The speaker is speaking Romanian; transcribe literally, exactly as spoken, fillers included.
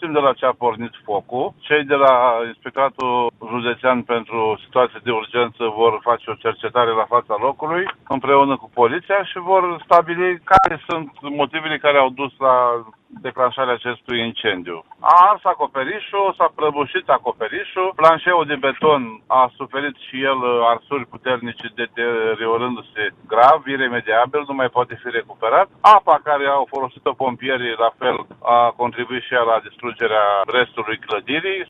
știm de la ce a pornit focul. Cei de la Inspectoratul Județean pentru Situații de Urgență vor face o cercetare la fața locului împreună cu poliția și vor stabili care sunt motivele care au dus la declanșarea acestui incendiu. A ars acoperișul, s-a prăbușit acoperișul, planșeul de beton a suferit și el arsuri puternice, deteriorându-se grav, iremediabil, nu mai poate fi recuperat. Apa care au folosit-o pompierii, la fel, a contribuit și ea la distrugerea restului clădirii.